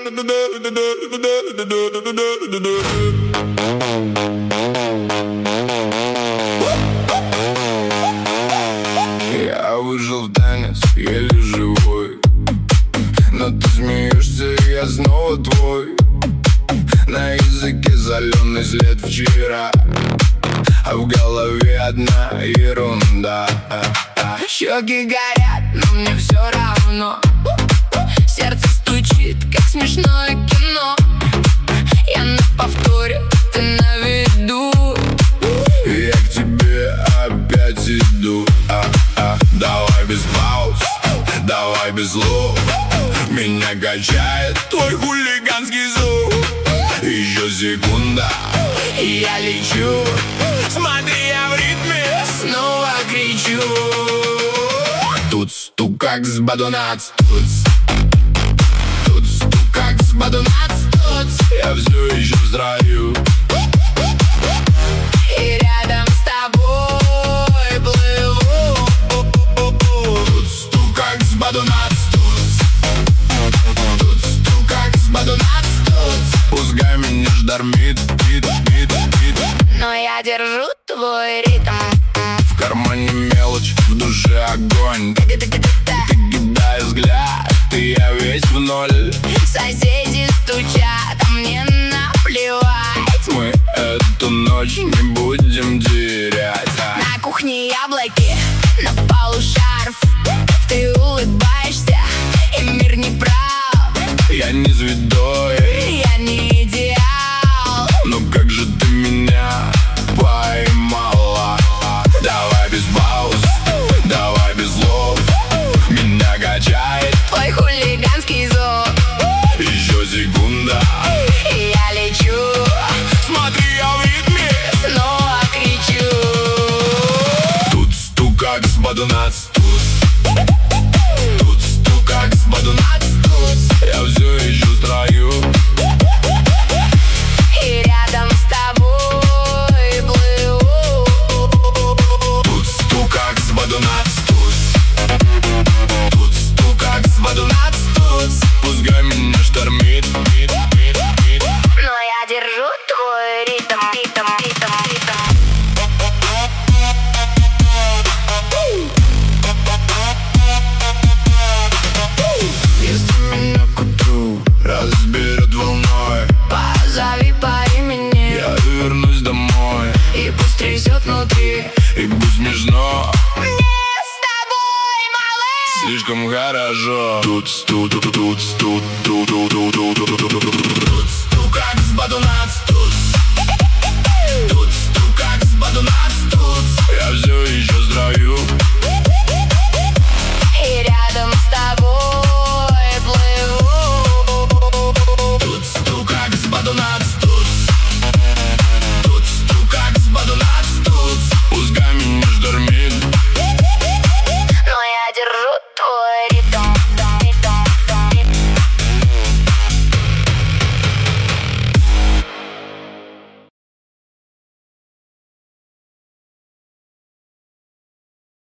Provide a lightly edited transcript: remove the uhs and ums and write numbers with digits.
Я выжил в танец, еле живой, но ты смеешься, и я снова твой. На языке соленый след вчера, а в голове одна ерунда. Щеки горят, но мне все равно. Сердце стучит, как смешное кино. Я на повторе, ты на виду. Я к тебе опять иду. Давай без пауз, давай без слов. Меня качает твой хулиганский звук. Еще секунда, И я лечу, смотри, я в ритме, снова кричу. тут стук как с бадунац, тут стук как с бадунац, я все еще в строю. И рядом с тобой плыву. Тут стук как с бадунац, тут стук как с бадунац, пускай меня штормит, Но я держу твой ритм. в кармане мелочь, в душе огонь. Ты кидай взгляд, и я весь в ноль. Соседи стучат, а мне наплевать. Мы эту ночь не будем терять. На кухне яблоки, на полу шарф. Ты улыбаешься, и мир не прав. Я не звездой, Я не идеал. но как же ты меня поймала? Давай без пауз, давай без слов. Меня качает Твой хулиганский зов. еще секунда. И я лечу, Смотри, я в ритме, снова кричу. тут стук как с бадунац, тут стук как с бадунац, я все еще в строю. И рядом с тобой плыву. Тут стук как с бадунац, тут стук как с бадунац, пускай меня штормит. Но я держу твой ритм. Если меня к утру разберет волной, Позови по имени, я вернусь домой, и пусть трясет внутри. и будет смешно, Мне с тобой, малыш. слишком хорошо. Тут